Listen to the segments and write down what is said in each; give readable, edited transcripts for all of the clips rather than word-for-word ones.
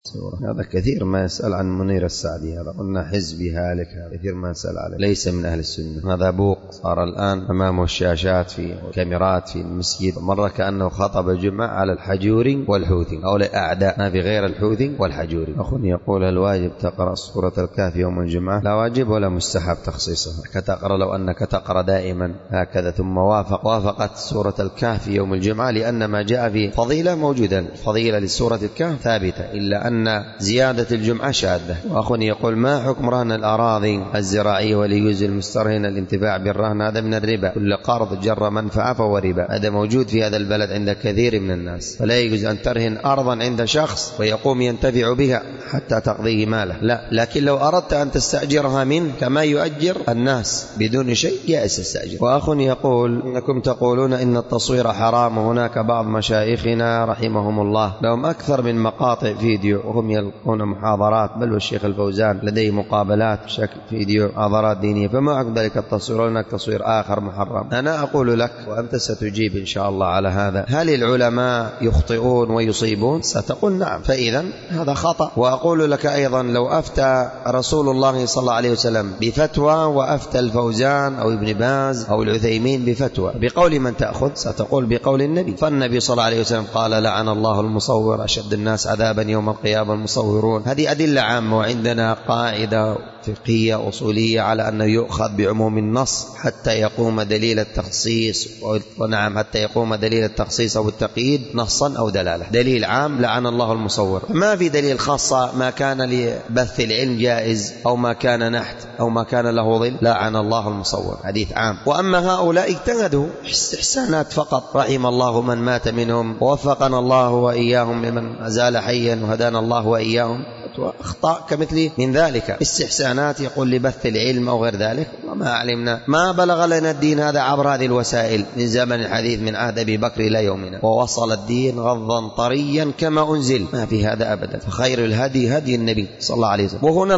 هذا كثير ما يسأل عن منير السعدي، هذا قلنا حزبي هالك، هذا كثير ما يسأل عليه، ليس من أهل السنة. هذا بوق صار الآن أمامه الشاشات في كاميرات في المسجد، مرة كأنه خطب جمعة على الحجوري والحوثي، أو أعداء ما في غير الحوثي والحجوري. أخوني يقول الواجب تقرأ سورة الكهف يوم الجمعة؟ لا واجب ولا مستحب تخصيصها، كتقرأ لو أنك تقرأ دائما هكذا ثم وافقت سورة الكهف يوم الجمعة، لأن ما جاء في فضيلة موجودة، فضيلة لسورة الكهف ثابتة، إلا أن زيادة الجمعة شاذة. وأخوني يقول ما حكم رهن الأراضي الزراعية وليجوز المسترهن الانتفاع بالرهن؟ هذا من الربا، كل قرض جر منفعة فهو ربا، هذا موجود في هذا البلد عند كثير من الناس، فلا يجوز أن ترهن أرضا عند شخص ويقوم ينتفع بها حتى تقضيه ماله، لا. لكن لو أردت أن تستأجرها منه كما يؤجر الناس بدون شيء جائز تستأجر. وأخوني يقول إنكم تقولون إن التصوير حرام، وهناك بعض مشايخنا رحمهم الله لهم أكثر من مقاطع فيديو وهم يلقون محاضرات، بل والشيخ الفوزان لديه مقابلات بشكل فيديو محاضرات دينية، فما حكم ذلك التصوير؟ هناك تصوير آخر محرم. أنا أقول لك وأنت ستجيب إن شاء الله على هذا، هل العلماء يخطئون ويصيبون؟ ستقول نعم، فإذا هذا خطأ. وأقول لك أيضا لو أفتى رسول الله صلى الله عليه وسلم بفتوى وأفتى الفوزان أو ابن باز أو العثيمين بفتوى، بقول من تأخذ؟ ستقول بقول النبي، فالنبي صلى الله عليه وسلم قال لعن الله المصور، أشد الناس عذابا يوم القيامة المصورون. هذه أدلة عامة، وعندنا قاعدة فقهية أصولية على أنه يؤخذ بعموم النص حتى يقوم دليل التخصيص، ونعم حتى يقوم دليل التخصيص أو التقييد نصا أو دلالة. دليل عام لعن الله المصور، ما في دليل خاصة ما كان لبث العلم جائز أو ما كان نحت أو ما كان له ظل، لعن الله المصور، حديث عام. وأما هؤلاء اجتهدوا استحسانات فقط، رحم الله من مات منهم، ووفقنا الله وإياهم لمن أزال حيا وهدانا الله وإياهم، وأخطاء كمثل من ذلك استحسانات يقول لبث العلم أو غير ذلك، وما علمنا ما بلغ لنا الدين هذا عبر هذه الوسائل من زمن الحديث من عهد أبي بكر إلى يومنا، ووصل الدين غضا طريا كما أنزل، ما في هذا أبدا. فخير الهدي هدي النبي صلى الله عليه وسلم. وهنا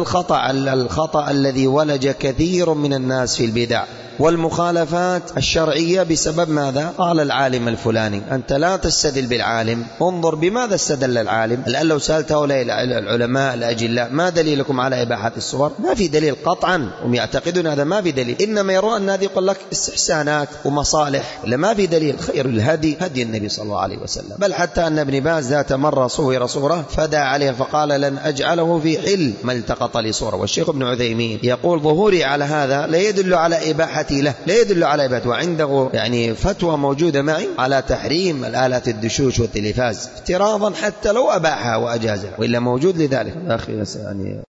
الخطأ الذي ولج كثير من الناس في البدع والمخالفات الشرعية بسبب ماذا؟ قال العالم الفلاني. أنت لا تستدل بالعالم، انظر بماذا استدل العالم. الآن لو سألت هؤلاء العلماء الأجلاء ما دليلكم على إباحة الصور؟ ما في دليل قطعا، هم يعتقدون هذا ما في دليل، إنما يرون أن هذه يقول لك استحسانات ومصالح، لما في دليل. خير الهدي هدي النبي صلى الله عليه وسلم. بل حتى أن ابن باز ذات مرة صور صورة فدعا عليه فقال لن أجعله في حل ما التقط لي صورة. والشيخ ابن عثيمين يقول ظهوري على هذا لا يدل على إباحة له، لا يدل على إباحة، وعنده يعني فتوى موجودة معي على تحريم الآلات الدشوش والتلفاز افتراضا حتى لو أباحها وأجازها، وإلا موجود لذلك. أخي يعني